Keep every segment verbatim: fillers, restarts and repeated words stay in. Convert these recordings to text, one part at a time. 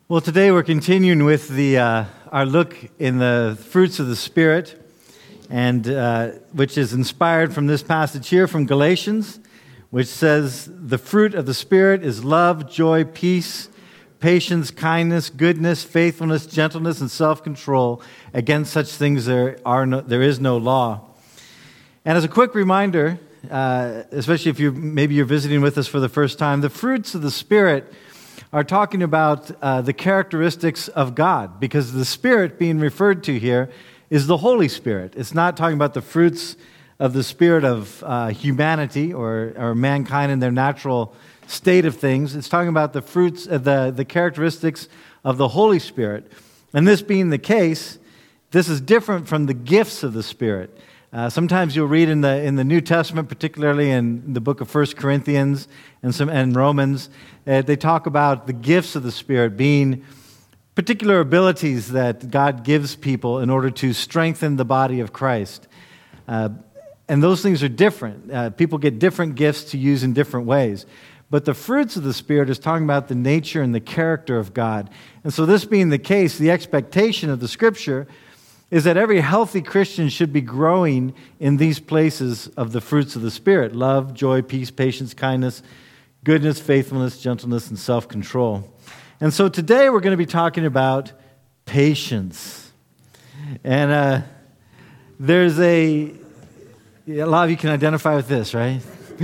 Well, today we're continuing with the uh, our look in the fruits of the Spirit, and uh, which is inspired from this passage here from Galatians, which says, "The fruit of the Spirit is love, joy, peace, patience, kindness, goodness, faithfulness, gentleness, and self-control. Against such things there are no, there is no law." And as a quick reminder, uh, especially if you maybe you're visiting with us for the first time, the fruits of the Spirit are talking about uh, the characteristics of God, because the Spirit being referred to here is the Holy Spirit. It's not talking about the fruits of the Spirit of uh, humanity or, or mankind in their natural state of things. It's talking about the fruits, of the, the characteristics of the Holy Spirit. And this being the case, this is different from the gifts of the Spirit. Uh, sometimes you'll read in the in the New Testament, particularly in the book of First Corinthians and some and Romans, uh, they talk about the gifts of the Spirit being particular abilities that God gives people in order to strengthen the body of Christ. Uh, and those things are different. Uh, people get different gifts to use in different ways. But the fruits of the Spirit is talking about the nature and the character of God. And so this being the case, the expectation of the Scripture is that every healthy Christian should be growing in these places of the fruits of the Spirit: love, joy, peace, patience, kindness, goodness, faithfulness, gentleness, and self-control. And so today we're going to be talking about patience. And uh, there's a, a lot of you can identify with this, right?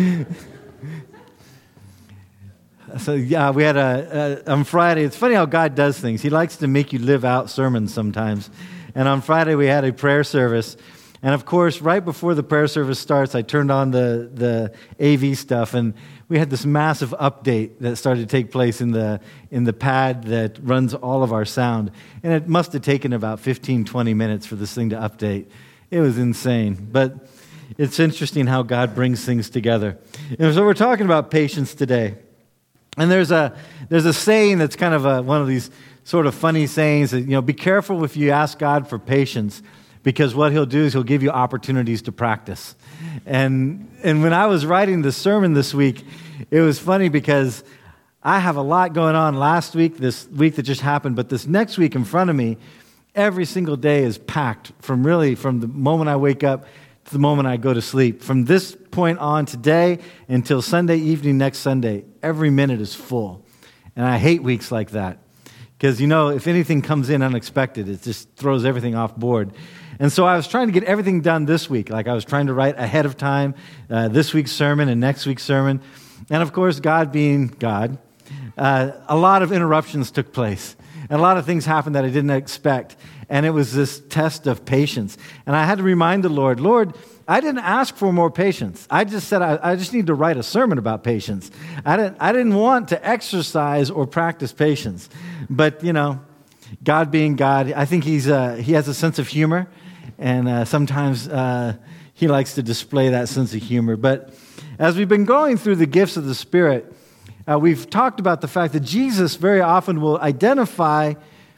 So yeah, we had a, a, on Friday, it's funny how God does things. He likes to make you live out sermons sometimes. And on Friday, we had a prayer service. And of course, right before the prayer service starts, I turned on the, the A V stuff, and we had this massive update that started to take place in the in the pad that runs all of our sound. And it must have taken about fifteen, twenty minutes for this thing to update. It was insane. But it's interesting how God brings things together. And so we're talking about patience today. And there's a there's a saying that's kind of a, one of these sort of funny sayings that, you know, be careful if you ask God for patience, because what he'll do is he'll give you opportunities to practice. And and when I was writing the sermon this week, it was funny because I have a lot going on last week, this week that just happened, but this next week in front of me, every single day is packed from really from the moment I wake up to the moment I go to sleep. From this point on today until Sunday evening next Sunday, every minute is full. And I hate weeks like that. Because, you know, if anything comes in unexpected, it just throws everything off board. And so I was trying to get everything done this week. Like I was trying to write ahead of time uh, this week's sermon and next week's sermon. And of course, God being God, uh, a lot of interruptions took place. And a lot of things happened that I didn't expect. And it was this test of patience. And I had to remind the Lord, Lord, I didn't ask for more patience. I just said I, I just need to write a sermon about patience. I didn't, I didn't want to exercise or practice patience. But, you know, God being God, I think he's uh, he has a sense of humor. And uh, sometimes uh, he likes to display that sense of humor. But as we've been going through the gifts of the Spirit, uh, we've talked about the fact that Jesus very often will identify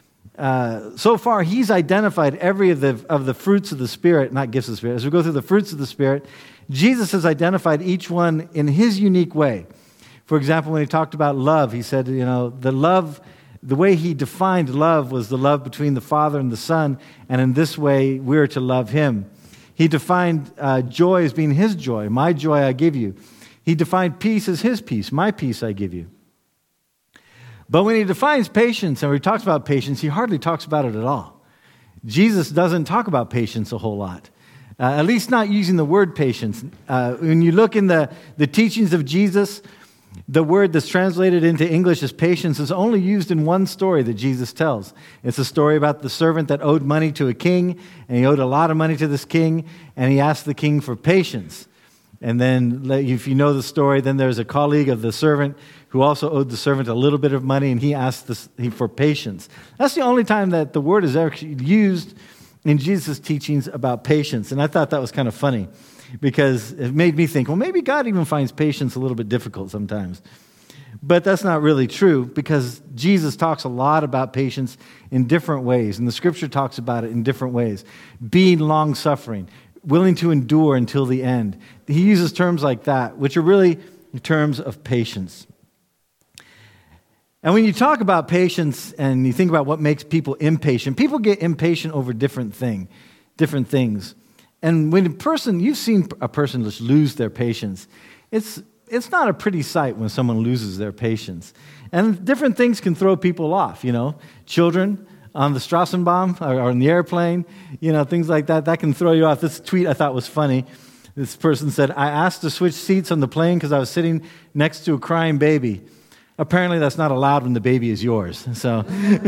Uh, so far, he's identified every of the of the fruits of the Spirit, not gifts of the Spirit. As we go through the fruits of the Spirit, Jesus has identified each one in his unique way. For example, when he talked about love, he said, you know, the love, the way he defined love was the love between the Father and the Son, and in this way, we're to love him. He defined uh, joy as being his joy. My joy I give you. He defined peace as his peace. My peace I give you. But when he defines patience, and when he talks about patience, he hardly talks about it at all. Jesus doesn't talk about patience a whole lot, uh, at least not using the word patience. Uh, when you look in the, the teachings of Jesus, the word that's translated into English as patience is only used in one story that Jesus tells. It's a story about the servant that owed money to a king, and he owed a lot of money to this king, and he asked the king for patience. And then, if you know the story, then there's a colleague of the servant who also owed the servant a little bit of money, and he asked this, he for patience. That's the only time that the word is actually used in Jesus' teachings about patience. And I thought that was kind of funny, because it made me think, well, maybe God even finds patience a little bit difficult sometimes. But that's not really true, because Jesus talks a lot about patience in different ways, and the Scripture talks about it in different ways. Being long-suffering, willing to endure until the end. He uses terms like that, which are really terms of patience. And when you talk about patience and you think about what makes people impatient, people get impatient over different thing, different things. And when a person, you've seen a person just lose their patience, it's it's not a pretty sight when someone loses their patience. And different things can throw people off, you know. Children on the Strassenbahn or on the airplane, you know, things like that, that can throw you off. This tweet I thought was funny. This person said, I asked to switch seats on the plane because I was sitting next to a crying baby. Apparently that's not allowed when the baby is yours. So,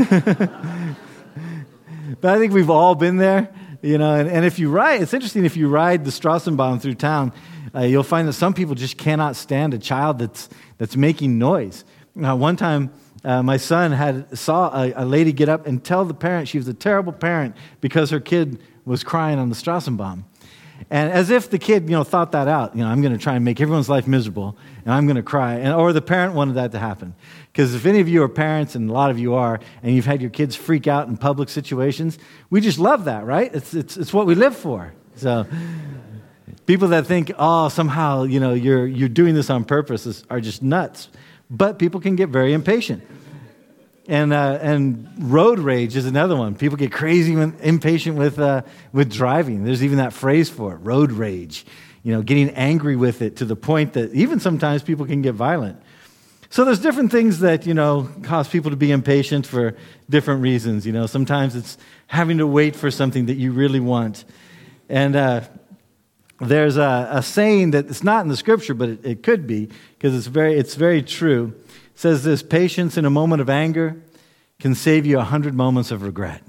but I think we've all been there, you know, and, and if you ride, it's interesting, if you ride the Strassenbahn through town, uh, you'll find that some people just cannot stand a child that's that's making noise. Now, one time, uh, my son had saw a, a lady get up and tell the parent she was a terrible parent because her kid was crying on the Strassenbahn. And as if the kid, you know, thought that out. You know, I'm going to try and make everyone's life miserable, and I'm going to cry. And or the parent wanted that to happen. Because if any of you are parents, and a lot of you are, and you've had your kids freak out in public situations, we just love that, right? It's it's it's what we live for. So people that think, oh, somehow, you know, you're you're doing this on purpose is, are just nuts. But people can get very impatient. And uh, and road rage is another one. People get crazy and impatient with uh, with driving. There's even that phrase for it, road rage. You know, getting angry with it to the point that even sometimes people can get violent. So there's different things that, you know, cause people to be impatient for different reasons. You know, sometimes it's having to wait for something that you really want. And uh, there's a, a saying that it's not in the scripture, but it, it could be, because it's very it's very true. It says this: patience in a moment of anger can save you a hundred moments of regret.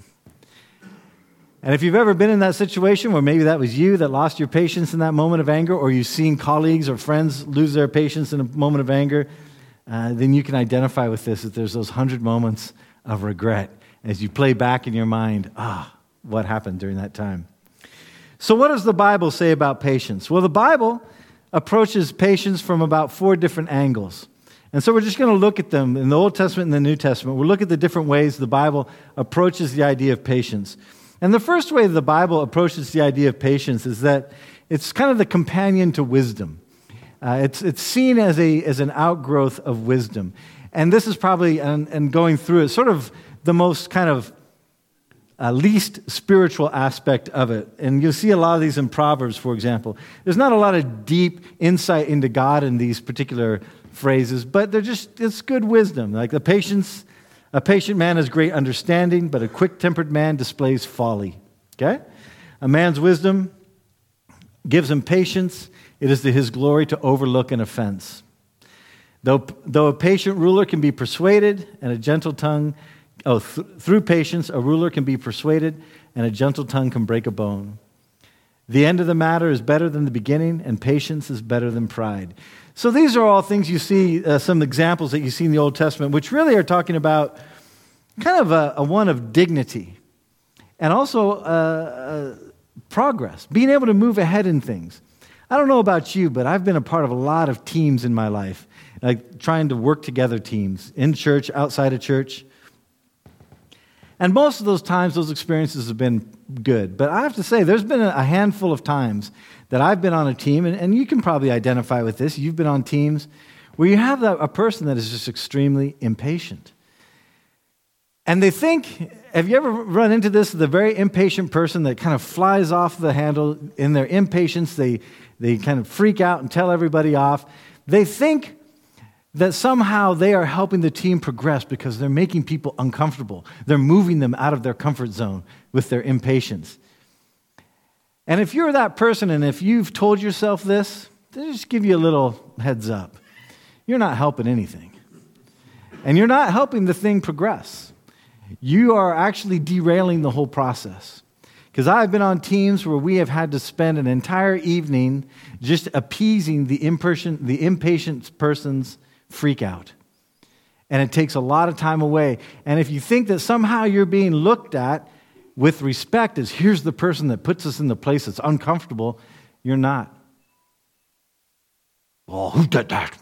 And if you've ever been in that situation where maybe that was you that lost your patience in that moment of anger, or you've seen colleagues or friends lose their patience in a moment of anger, uh, then you can identify with this, that there's those hundred moments of regret as you play back in your mind, ah, what happened during that time. So what does the Bible say about patience? Well, the Bible approaches patience from about four different angles. And so we're just going to look at them in the Old Testament and the New Testament. We'll look at the different ways the Bible approaches the idea of patience. And the first way the Bible approaches the idea of patience is that it's kind of the companion to wisdom. Uh, it's it's seen as a as an outgrowth of wisdom. And this is probably, and, and going through it, sort of the most kind of uh, least spiritual aspect of it. And you'll see a lot of these in Proverbs, for example. There's not a lot of deep insight into God in these particular phrases, but they're just, it's good wisdom. Like the patience, a patient man has great understanding, but a quick-tempered man displays folly. Okay? A man's wisdom gives him patience. It is to his glory to overlook an offense. Though, though a patient ruler can be persuaded, and a gentle tongue, oh, th- through patience, a ruler can be persuaded, and a gentle tongue can break a bone. The end of the matter is better than the beginning, and patience is better than pride. So these are all things you see, uh, some examples that you see in the Old Testament, which really are talking about kind of a, a one of dignity and also uh, uh, progress, being able to move ahead in things. I don't know about you, but I've been a part of a lot of teams in my life, like trying to work together teams in church, outside of church. And most of those times, those experiences have been good. But I have to say, there's been a handful of times that I've been on a team, and, and you can probably identify with this. You've been on teams where you have a, a person that is just extremely impatient. And they think, have you ever run into this, the very impatient person that kind of flies off the handle in their impatience, they, they kind of freak out and tell everybody off. They think that somehow they are helping the team progress because they're making people uncomfortable. They're moving them out of their comfort zone with their impatience. And if you're that person, and if you've told yourself this, then just give you a little heads up. You're not helping anything. And you're not helping the thing progress. You are actually derailing the whole process. Because I've been on teams where we have had to spend an entire evening just appeasing the impatient, the impatient person's freak out. And it takes a lot of time away. And if you think that somehow you're being looked at with respect as here's the person that puts us in the place that's uncomfortable, you're not. Oh, who did that?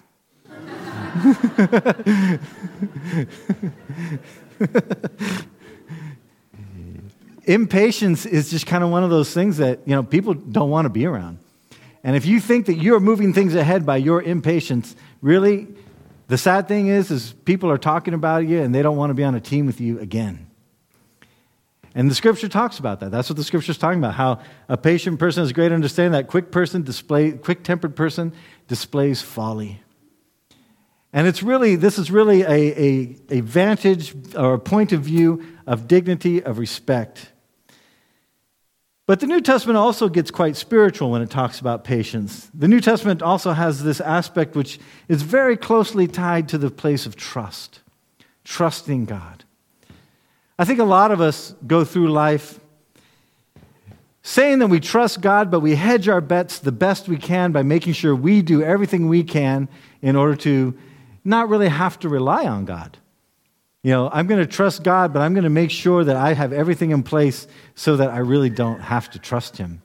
Impatience is just kind of one of those things that, you know, people don't want to be around. And if you think that you're moving things ahead by your impatience, really, The sad thing is, is people are talking about you and they don't want to be on a team with you again. And the scripture talks about that. That's what the scripture is talking about, how a patient person has great understanding, that quick person display, quick-tempered person displays folly. And it's really, this is really a, a, a vantage or a point of view of dignity, of respect. But the New Testament also gets quite spiritual when it talks about patience. The New Testament also has this aspect which is very closely tied to the place of trust, trusting God. I think a lot of us go through life saying that we trust God, but we hedge our bets the best we can by making sure we do everything we can in order to not really have to rely on God. You know, I'm going to trust God, but I'm going to make sure that I have everything in place so that I really don't have to trust Him.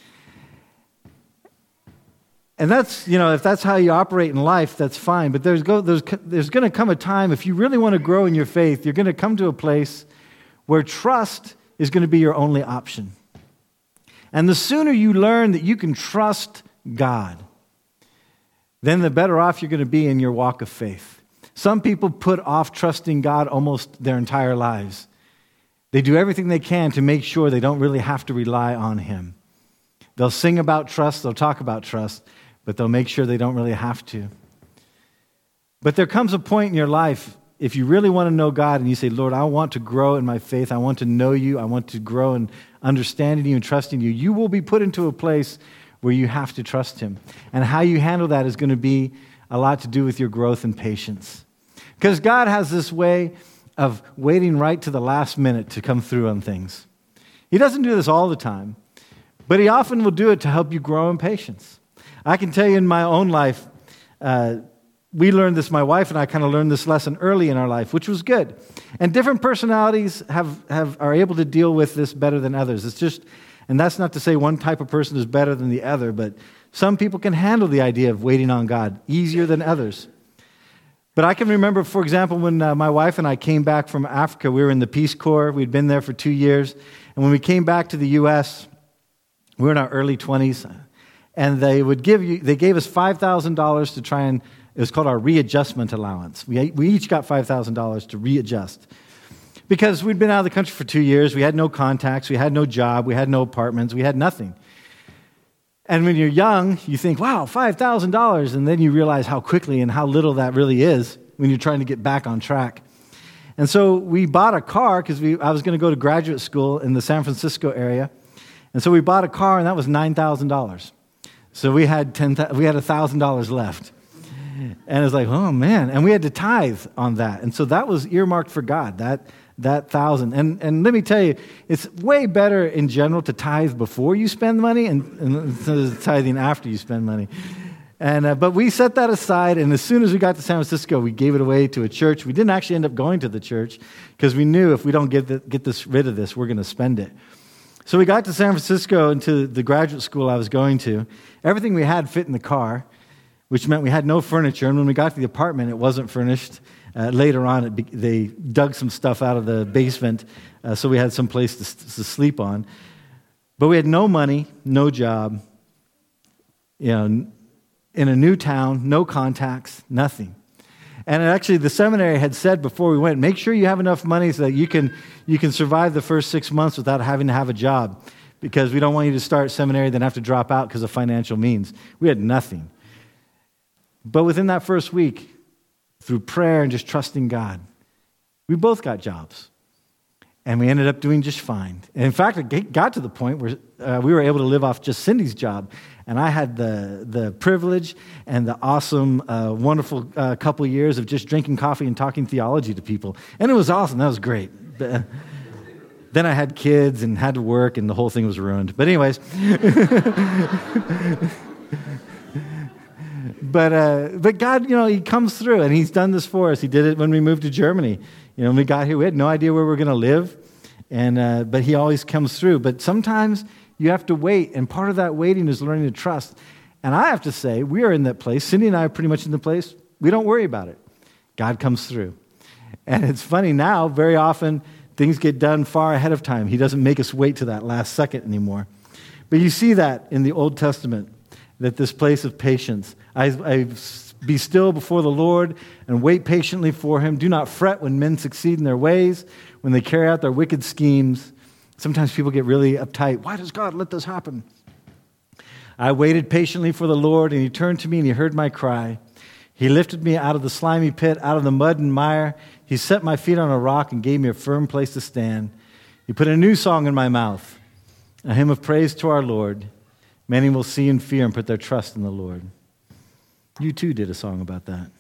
And that's, you know, if that's how you operate in life, that's fine. But there's, go, there's, there's going to come a time, if you really want to grow in your faith, you're going to come to a place where trust is going to be your only option. And the sooner you learn that you can trust God, then the better off you're going to be in your walk of faith. Some people put off trusting God almost their entire lives. They do everything they can to make sure they don't really have to rely on Him. They'll sing about trust, they'll talk about trust, but they'll make sure they don't really have to. But there comes a point in your life, if you really want to know God and you say, Lord, I want to grow in my faith, I want to know you, I want to grow in understanding you and trusting you, you will be put into a place where you have to trust Him. And how you handle that is going to be a lot to do with your growth and patience. Because God has this way of waiting right to the last minute to come through on things. He doesn't do this all the time, but He often will do it to help you grow in patience. I can tell you in my own life, uh, we learned this, my wife and I kind of learned this lesson early in our life, which was good. And different personalities have, have are able to deal with this better than others. It's just, and that's not to say one type of person is better than the other, but some people can handle the idea of waiting on God easier than others. But I can remember, for example, when uh, my wife and I came back from Africa, we were in the Peace Corps. We'd been there for two years. And when we came back to the U S, we were in our early twenties, and they would give you, they gave us five thousand dollars to try and, it was called our readjustment allowance. We, we each got five thousand dollars to readjust. Because we'd been out of the country for two years, we had no contacts, we had no job, we had no apartments, we had nothing. And when you're young, you think, wow, five thousand dollars, and then you realize how quickly and how little that really is when you're trying to get back on track. And so we bought a car because we I was going to go to graduate school in the San Francisco area. And so we bought a car, and that was nine thousand dollars. So we had ten, we had one thousand dollars left. And it's like, oh, man. And we had to tithe on that. And so that was earmarked for God, that that thousand. And and let me tell you, it's way better in general to tithe before you spend money and, and instead of tithing after you spend money. And uh, but we set that aside, and as soon as we got to San Francisco, we gave it away to a church. We didn't actually end up going to the church because we knew if we don't get the, get this rid of this, we're going to spend it. So we got to San Francisco and to the graduate school I was going to. Everything we had fit in the car, which meant we had no furniture. And when we got to the apartment, it wasn't furnished. Uh, later on, it be, they dug some stuff out of the basement, uh, so we had some place to, to sleep on. But we had no money, no job, you know, in a new town, no contacts, nothing. And actually, the seminary had said before we went, make sure you have enough money so that you can you can survive the first six months without having to have a job, because we don't want you to start seminary then have to drop out because of financial means. We had nothing. But within that first week, through prayer and just trusting God, we both got jobs. And we ended up doing just fine. And in fact, it got to the point where uh, we were able to live off just Cindy's job. And I had the the privilege and the awesome, uh, wonderful uh, couple of years of just drinking coffee and talking theology to people. And it was awesome. That was great. But, uh, then I had kids and had to work, and the whole thing was ruined. But anyways... But uh, but God, you know, He comes through, and He's done this for us. He did it when we moved to Germany. You know, when we got here, we had no idea where we were going to live, and uh, but He always comes through. But sometimes you have to wait, and part of that waiting is learning to trust. And I have to say, we are in that place. Cindy and I are pretty much in the place. We don't worry about it. God comes through. And it's funny now, very often, things get done far ahead of time. He doesn't make us wait to that last second anymore. But you see that in the Old Testament, that this place of patience. I, I Be still before the Lord and wait patiently for him. Do not fret when men succeed in their ways, when they carry out their wicked schemes. Sometimes people get really uptight. Why does God let this happen? I waited patiently for the Lord, and he turned to me and he heard my cry. He lifted me out of the slimy pit, out of the mud and mire. He set my feet on a rock and gave me a firm place to stand. He put a new song in my mouth, a hymn of praise to our Lord. Many will see and fear and put their trust in the Lord. You too did a song about that.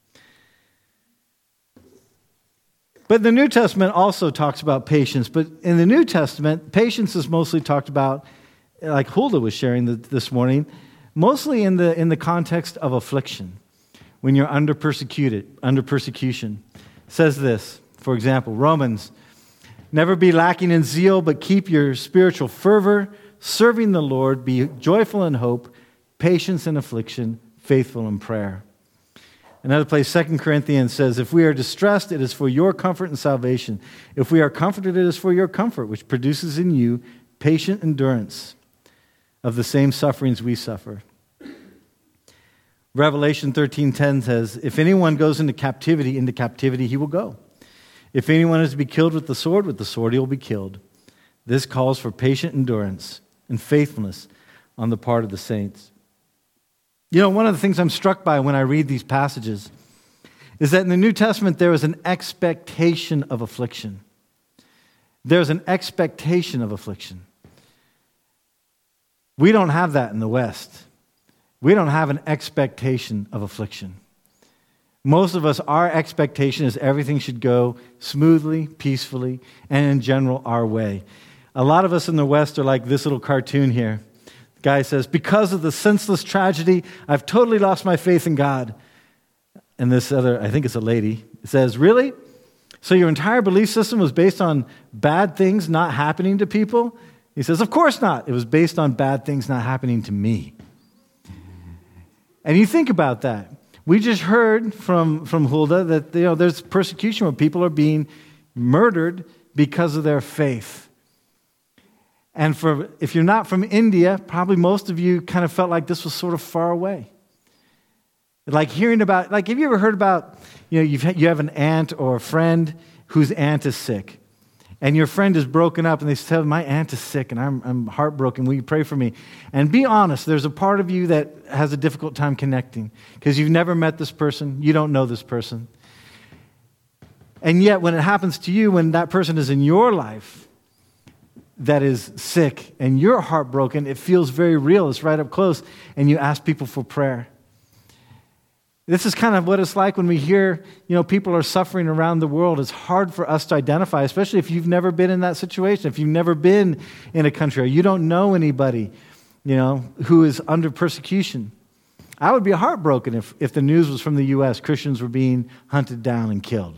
But the New Testament also talks about patience. But in the New Testament, patience is mostly talked about, like Hulda was sharing the, this morning, mostly in the in the context of affliction. When you're under persecuted, under persecution. It says this, for example, Romans, never be lacking in zeal, but keep your spiritual fervor, serving the Lord, be joyful in hope, patience in affliction, faithful in prayer. Another place, Second Corinthians says, if we are distressed, it is for your comfort and salvation. If we are comforted, it is for your comfort, which produces in you patient endurance of the same sufferings we suffer. Revelation thirteen ten says, if anyone goes into captivity, into captivity he will go. If anyone is to be killed with the sword, with the sword he will be killed. This calls for patient endurance and faithfulness on the part of the saints. You know, one of the things I'm struck by when I read these passages is that in the New Testament there is an expectation of affliction. There's an expectation of affliction. We don't have that in the West. We don't have an expectation of affliction. Most of us, our expectation is everything should go smoothly, peacefully, and in general our way. A lot of us in the West are like this little cartoon here. Guy says, because of the senseless tragedy, I've totally lost my faith in God. And this other, I think it's a lady, says, really? So your entire belief system was based on bad things not happening to people? He says, of course not. It was based on bad things not happening to me. And you think about that. We just heard from, from Hulda that you know there's persecution where people are being murdered because of their faith. And for if you're not from India, probably most of you kind of felt like this was sort of far away. Like hearing about, like have you ever heard about, you know, you've, you have an aunt or a friend whose aunt is sick. And your friend is broken up and they say, my aunt is sick and I'm, I'm heartbroken. Will you pray for me? And be honest, there's a part of you that has a difficult time connecting because you've never met this person. You don't know this person. And yet when it happens to you, when that person is in your life that is sick and you're heartbroken, it feels very real. It's right up close. And you ask people for prayer. This is kind of what it's like when we hear, you know, people are suffering around the world. It's hard for us to identify, especially if you've never been in that situation, if you've never been in a country or you don't know anybody, you know, who is under persecution. I would be heartbroken if, if the news was from the U S Christians were being hunted down and killed.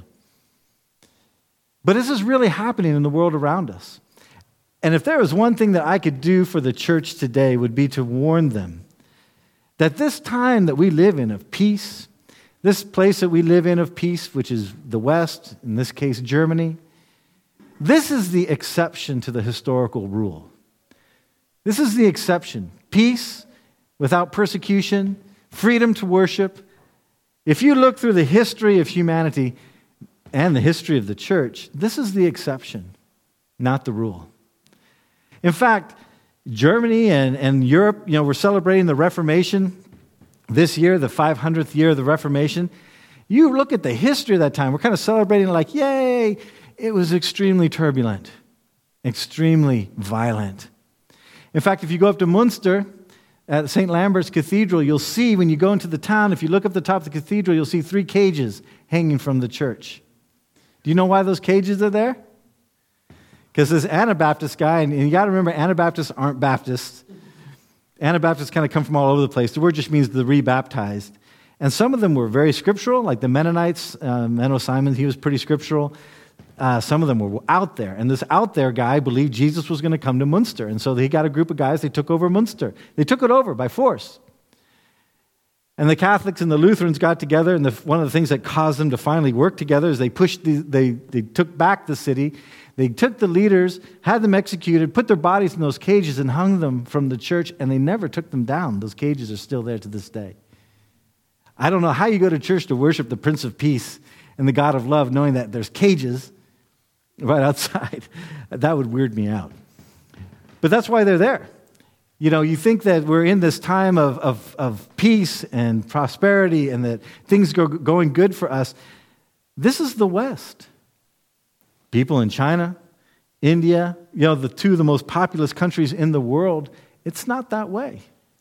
But this is really happening in the world around us. And if there was one thing that I could do for the church today would be to warn them that this time that we live in of peace, this place that we live in of peace, which is the West, in this case Germany, this is the exception to the historical rule. This is the exception. Peace without persecution, freedom to worship. If you look through the history of humanity and the history of the church, this is the exception, not the rule. In fact, Germany and, and Europe, you know, we're celebrating the Reformation this year, the five hundredth year of the Reformation. You look at the history of that time, we're kind of celebrating like, yay, it was extremely turbulent, extremely violent. In fact, if you go up to Munster at Saint Lambert's Cathedral, you'll see when you go into the town, if you look up the top of the cathedral, you'll see three cages hanging from the church. Do you know why those cages are there? Because this Anabaptist guy, and you got to remember, Anabaptists aren't Baptists. Anabaptists kind of come from all over the place. The word just means the rebaptized. And some of them were very scriptural, like the Mennonites. Uh, Menno Simons, he was pretty scriptural. Uh, some of them were out there. And this out there guy believed Jesus was going to come to Munster. And so he got a group of guys, they took over Munster. They took it over by force. And the Catholics and the Lutherans got together, and the, one of the things that caused them to finally work together is they pushed, the, they, they took back the city. They took the leaders, had them executed, put their bodies in those cages and hung them from the church, and they never took them down. Those cages are still there to this day. I don't know how you go to church to worship the Prince of Peace and the God of love, knowing that there's cages right outside. That would weird me out. But that's why they're there. You know, you think that we're in this time of, of, of peace and prosperity and that things are going good for us. This is the West. People in China, India, you know, the two of the most populous countries in the world, it's not that way.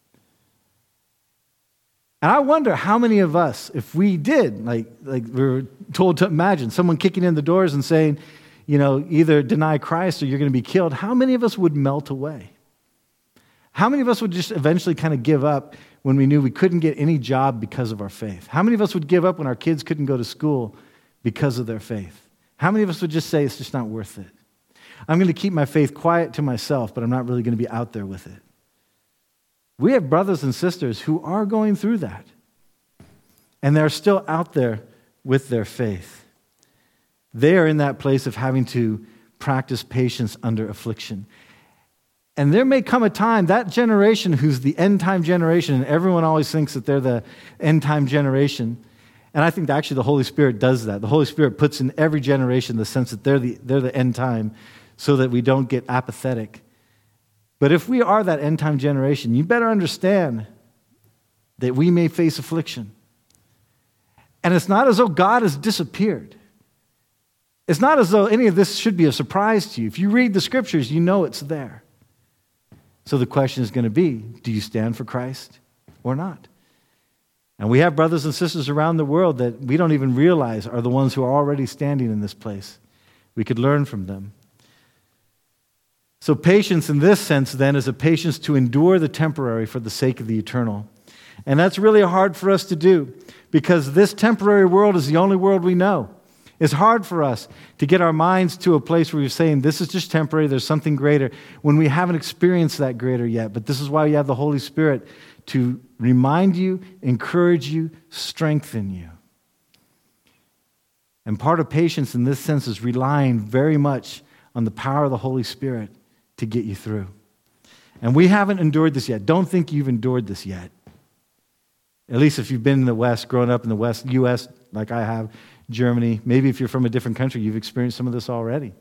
And I wonder how many of us, if we did, like, like we were told to imagine, someone kicking in the doors and saying, you know, either deny Christ or you're going to be killed, how many of us would melt away? How many of us would just eventually kind of give up when we knew we couldn't get any job because of our faith? How many of us would give up when our kids couldn't go to school because of their faith? How many of us would just say, it's just not worth it? I'm going to keep my faith quiet to myself, but I'm not really going to be out there with it. We have brothers and sisters who are going through that, and they're still out there with their faith. They are in that place of having to practice patience under affliction. And there may come a time, that generation who's the end-time generation, and everyone always thinks that they're the end-time generation, and I think that actually the Holy Spirit does that. The Holy Spirit puts in every generation the sense that they're the, they're the end time so that we don't get apathetic. But if we are that end-time generation, you better understand that we may face affliction. And it's not as though God has disappeared. It's not as though any of this should be a surprise to you. If you read the scriptures, you know it's there. So the question is going to be, do you stand for Christ or not? And we have brothers and sisters around the world that we don't even realize are the ones who are already standing in this place. We could learn from them. So patience in this sense then is a patience to endure the temporary for the sake of the eternal. And that's really hard for us to do because this temporary world is the only world we know. It's hard for us to get our minds to a place where we're saying, this is just temporary, there's something greater, when we haven't experienced that greater yet. But this is why you have the Holy Spirit to remind you, encourage you, strengthen you. And part of patience in this sense is relying very much on the power of the Holy Spirit to get you through. And we haven't endured this yet. Don't think you've endured this yet. At least if you've been in the West, grown up in the West, U S like I have, Germany, maybe if you're from a different country, you've experienced some of this already.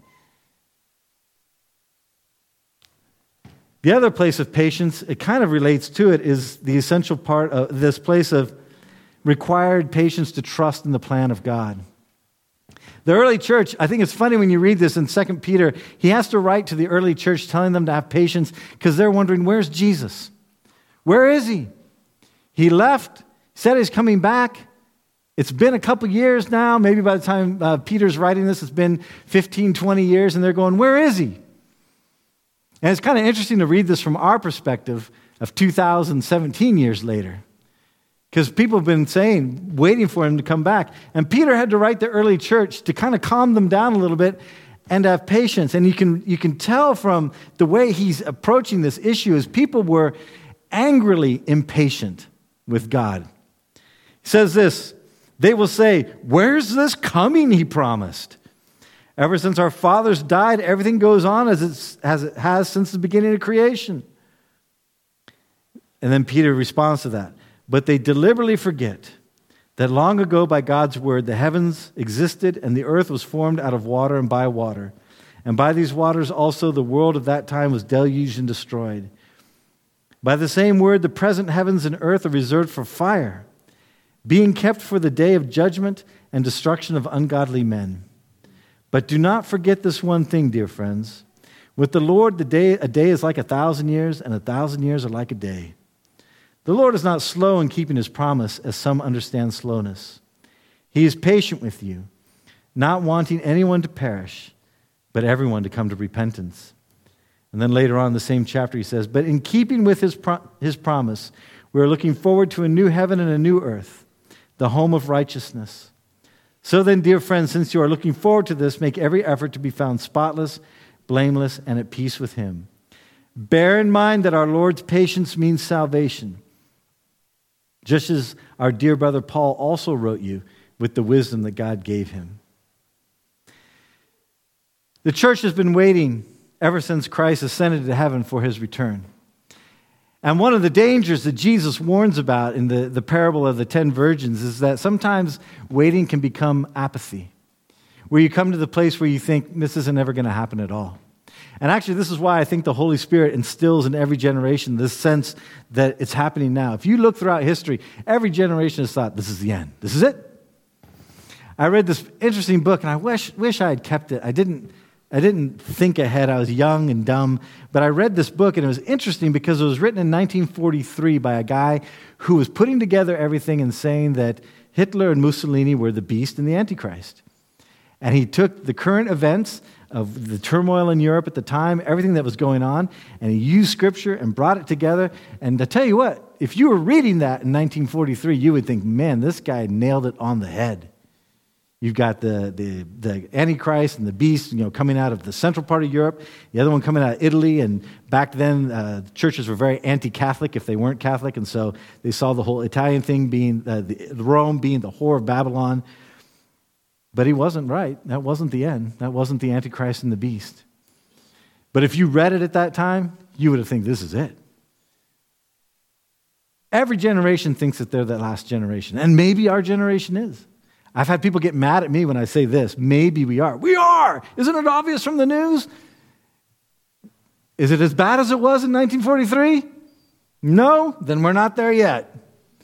The other place of patience, it kind of relates to it, is the essential part of this place of required patience to trust in the plan of God. The early church, I think it's funny when you read this in Second Peter, he has to write to the early church telling them to have patience because they're wondering, where's Jesus? Where is he? He left, said he's coming back. It's been a couple years now. Maybe by the time uh, Peter's writing this, it's been fifteen, twenty years, and they're going, where is he? And it's kind of interesting to read this from our perspective of two thousand seventeen years later. Because people have been saying, waiting for him to come back. And Peter had to write the early church to kind of calm them down a little bit and have patience. And you can, you can tell from the way he's approaching this issue is people were angrily impatient with God. He says this, they will say, where's this coming he promised? Ever since our fathers died, everything goes on as, it's, as it has since the beginning of creation. And then Peter responds to that. But they deliberately forget that long ago by God's word the heavens existed and the earth was formed out of water and by water. And by these waters also the world of that time was deluged and destroyed. By the same word the present heavens and earth are reserved for fire, being kept for the day of judgment and destruction of ungodly men. But do not forget this one thing, dear friends. With the Lord, the day, a day is like a thousand years, and a thousand years are like a day. The Lord is not slow in keeping his promise, as some understand slowness. He is patient with you, not wanting anyone to perish, but everyone to come to repentance. And then later on in the same chapter he says, but in keeping with his, pro- his promise, we are looking forward to a new heaven and a new earth, the home of righteousness. So then, dear friends, since you are looking forward to this, make every effort to be found spotless, blameless, and at peace with him. Bear in mind that our Lord's patience means salvation, just as our dear brother Paul also wrote you with the wisdom that God gave him. The church has been waiting ever since Christ ascended to heaven for his return. And one of the dangers that Jesus warns about in the, the parable of the ten virgins is that sometimes waiting can become apathy, where you come to the place where you think, this isn't ever going to happen at all. And actually, this is why I think the Holy Spirit instills in every generation this sense that it's happening now. If you look throughout history, every generation has thought, this is the end. This is it. I read this interesting book, and I wish, wish I had kept it. I didn't I didn't think ahead. I was young and dumb. But I read this book, and it was interesting because it was written in nineteen forty-three by a guy who was putting together everything and saying that Hitler and Mussolini were the beast and the Antichrist. And he took the current events of the turmoil in Europe at the time, everything that was going on, and he used Scripture and brought it together. And to tell you what, if you were reading that in nineteen forty-three, you would think, man, this guy nailed it on the head. You've got the, the, the Antichrist and the beast, you know, coming out of the central part of Europe, the other one coming out of Italy, and back then uh, churches were very anti-Catholic if they weren't Catholic, and so they saw the whole Italian thing being, uh, the, Rome being the whore of Babylon. But he wasn't right. That wasn't the end. That wasn't the Antichrist and the beast. But if you read it at that time, you would have think this is it. Every generation thinks that they're that last generation, and maybe our generation is. I've had people get mad at me when I say this. Maybe we are. We are! Isn't it obvious from the news? Is it as bad as it was in nineteen forty-three? No? Then we're not there yet.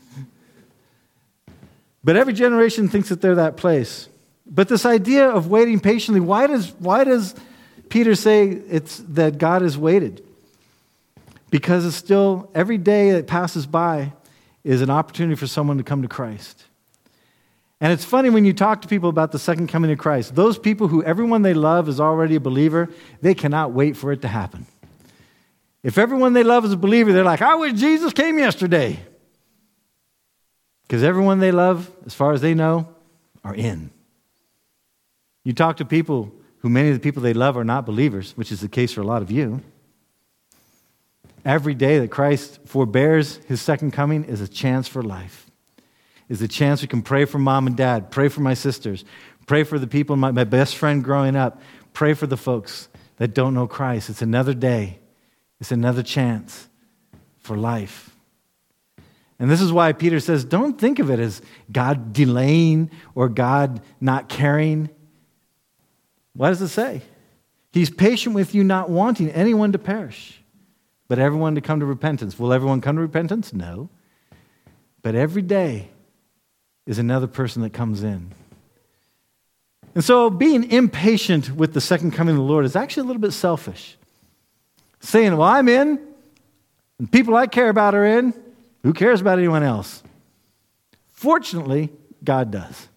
But every generation thinks that they're that place. But this idea of waiting patiently, why does, why does Peter say it's that God has waited? Because it's still, every day that passes by is an opportunity for someone to come to Christ. And it's funny when you talk to people about the second coming of Christ. Those people who everyone they love is already a believer, they cannot wait for it to happen. If everyone they love is a believer, they're like, I wish Jesus came yesterday. Because everyone they love, as far as they know, are in. You talk to people who many of the people they love are not believers, which is the case for a lot of you. Every day that Christ forbears his second coming is a chance for life. Is a chance we can pray for mom and dad, pray for my sisters, pray for the people, my, my best friend growing up, pray for the folks that don't know Christ. It's another day. It's another chance for life. And this is why Peter says, don't think of it as God delaying or God not caring. What does it say? He's patient with you, not wanting anyone to perish, but everyone to come to repentance. Will everyone come to repentance? No. But every day is another person that comes in. And so being impatient with the second coming of the Lord is actually a little bit selfish. Saying, well, I'm in, and people I care about are in. Who cares about anyone else? Fortunately, God does.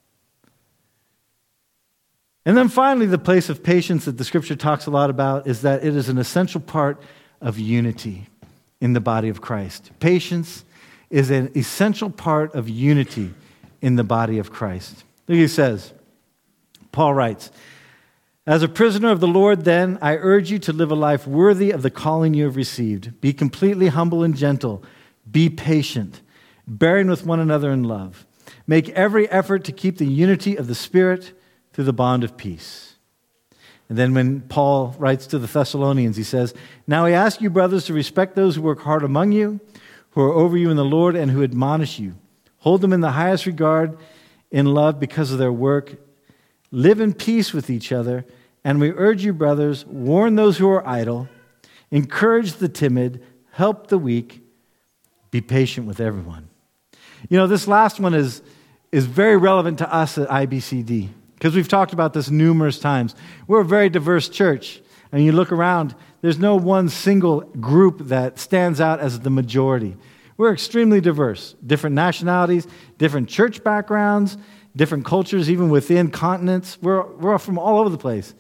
And then finally, the place of patience that the Scripture talks a lot about is that it is an essential part of unity in the body of Christ. Patience is an essential part of unity in the body of Christ. Look, he says, Paul writes, as a prisoner of the Lord, then, I urge you to live a life worthy of the calling you have received. Be completely humble and gentle. Be patient, bearing with one another in love. Make every effort to keep the unity of the Spirit through the bond of peace. And then when Paul writes to the Thessalonians, he says, now I ask you, brothers, to respect those who work hard among you, who are over you in the Lord, and who admonish you. Hold them in the highest regard in love because of their work. Live in peace with each other. And we urge you, brothers, warn those who are idle, encourage the timid, help the weak, be patient with everyone. You know, this last one is, is very relevant to us at I B C D because we've talked about this numerous times. We're a very diverse church. And you look around, there's no one single group that stands out as the majority. We're extremely diverse. Different nationalities, different church backgrounds, different cultures, even within continents. We're, we're from all over the place.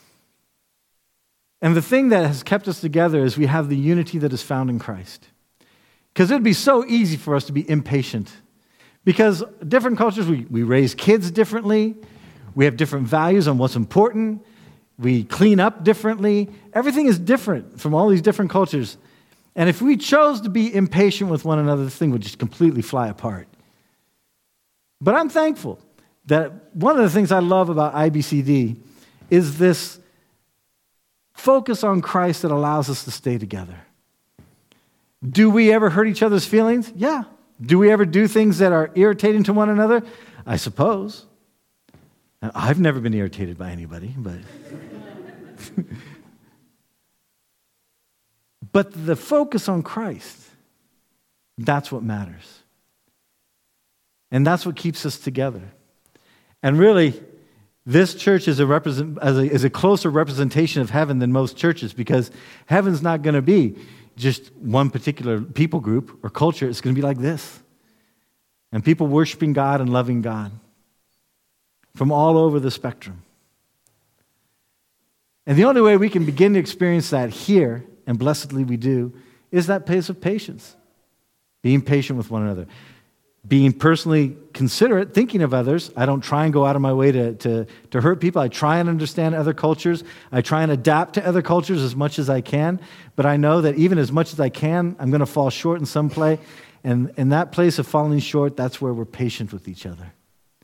And the thing that has kept us together is we have the unity that is found in Christ. Because it would be so easy for us to be impatient. Because different cultures, we, we raise kids differently. We have different values on what's important. We clean up differently. Everything is different from all these different cultures. And if we chose to be impatient with one another, this thing would just completely fly apart. But I'm thankful that one of the things I love about I B C D is this focus on Christ that allows us to stay together. Do we ever hurt each other's feelings? Yeah. Do we ever do things that are irritating to one another? I suppose. Now, I've never been irritated by anybody, but... But the focus on Christ, that's what matters. And that's what keeps us together. And really, this church is a, represent, as a, is a closer representation of heaven than most churches, because heaven's not going to be just one particular people group or culture. It's going to be like this. And people worshiping God and loving God from all over the spectrum. And the only way we can begin to experience that here, and blessedly we do, is that place of patience. Being patient with one another. Being personally considerate, thinking of others. I don't try and go out of my way to, to, to hurt people. I try and understand other cultures. I try and adapt to other cultures as much as I can. But I know that even as much as I can, I'm going to fall short in some play. And in that place of falling short, that's where we're patient with each other.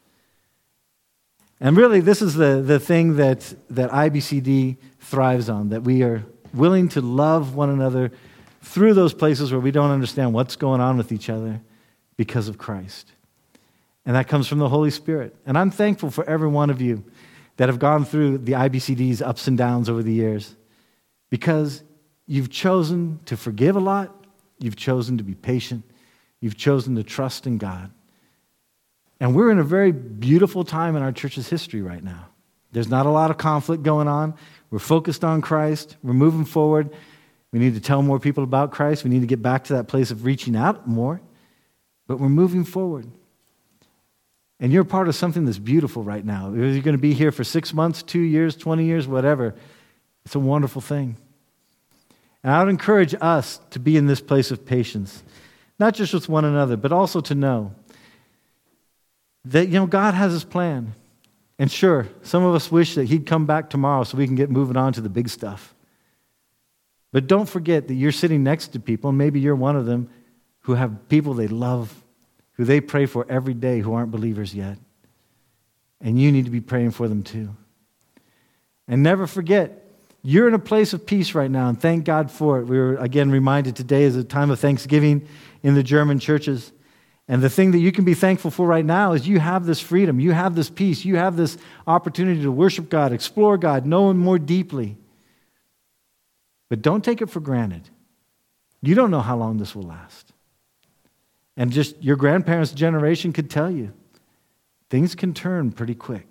And really, this is the, the thing that, that I B C D thrives on, that we are willing to love one another through those places where we don't understand what's going on with each other because of Christ. And that comes from the Holy Spirit. And I'm thankful for every one of you that have gone through the I B C D's ups and downs over the years, because you've chosen to forgive a lot, you've chosen to be patient, you've chosen to trust in God. And we're in a very beautiful time in our church's history right now. There's not a lot of conflict going on. We're focused on Christ. We're moving forward. We need to tell more people about Christ. We need to get back to that place of reaching out more. But we're moving forward. And you're part of something that's beautiful right now. If you're going to be here for six months, two years, twenty years, whatever, it's a wonderful thing. And I would encourage us to be in this place of patience, not just with one another, but also to know that, you know, God has His plan. And sure, some of us wish that He'd come back tomorrow so we can get moving on to the big stuff. But don't forget that you're sitting next to people, and maybe you're one of them, who have people they love, who they pray for every day, who aren't believers yet. And you need to be praying for them too. And never forget, you're in a place of peace right now, and thank God for it. We were, again, reminded today is a time of Thanksgiving in the German churches. And the thing that you can be thankful for right now is you have this freedom, you have this peace, you have this opportunity to worship God, explore God, know Him more deeply. But don't take it for granted. You don't know how long this will last. And just your grandparents' generation could tell you, things can turn pretty quick.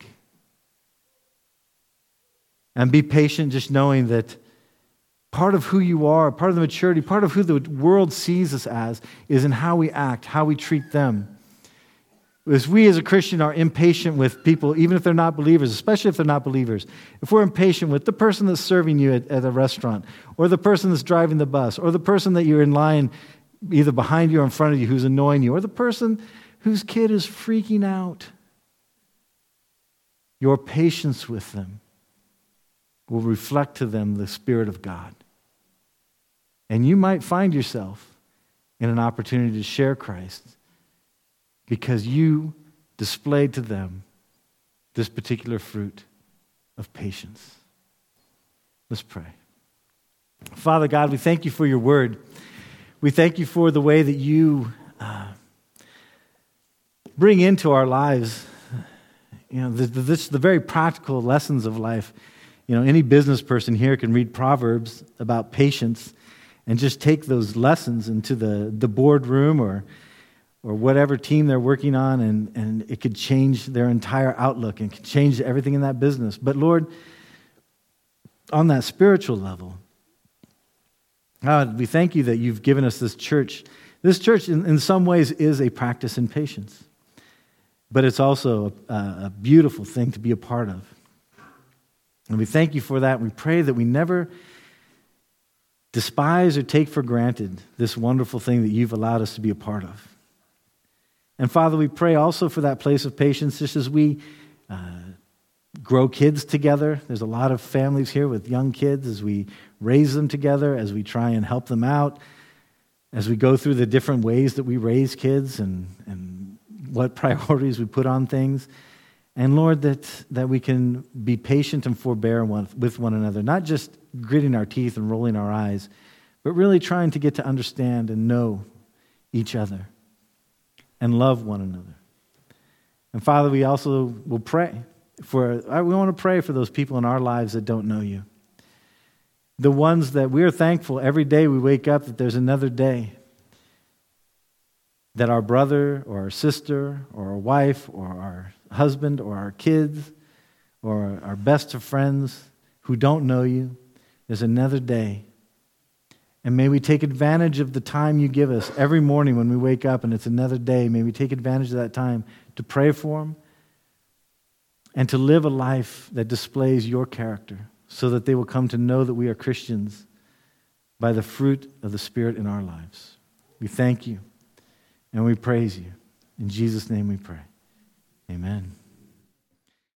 And be patient, just knowing that part of who you are, part of the maturity, part of who the world sees us as is in how we act, how we treat them. As we as a Christian are impatient with people, even if they're not believers, especially if they're not believers, if we're impatient with the person that's serving you at, at a restaurant, or the person that's driving the bus, or the person that you're in line either behind you or in front of you who's annoying you, or the person whose kid is freaking out, your patience with them will reflect to them the Spirit of God. And you might find yourself in an opportunity to share Christ because you displayed to them this particular fruit of patience. Let's pray. Father God, we thank you for your word. We thank you for the way that you uh, bring into our lives, you know, the, the, this, the very practical lessons of life. You know, any business person here can read Proverbs about patience and just take those lessons into the, the boardroom or or whatever team they're working on, and, and it could change their entire outlook and could change everything in that business. But Lord, on that spiritual level, God, we thank you that you've given us this church. This church, in, in some ways, is a practice in patience. But it's also a, a beautiful thing to be a part of. And we thank you for that. We pray that we never despise or take for granted this wonderful thing that you've allowed us to be a part of. And Father, we pray also for that place of patience just as we uh, grow kids together. There's a lot of families here with young kids as we raise them together, as we try and help them out, as we go through the different ways that we raise kids and, and what priorities we put on things. And Lord, that, that we can be patient and forbear one, with one another, not just gritting our teeth and rolling our eyes, but really trying to get to understand and know each other and love one another. And Father, we also will pray for, we want to pray for those people in our lives that don't know you. The ones that we're thankful every day we wake up that there's another day that our brother or our sister or our wife or our husband or our kids or our best of friends who don't know you, there's another day. And may we take advantage of the time you give us every morning when we wake up and it's another day. May we take advantage of that time to pray for them and to live a life that displays your character so that they will come to know that we are Christians by the fruit of the Spirit in our lives. We thank you and we praise you. In Jesus' name we pray. Amen.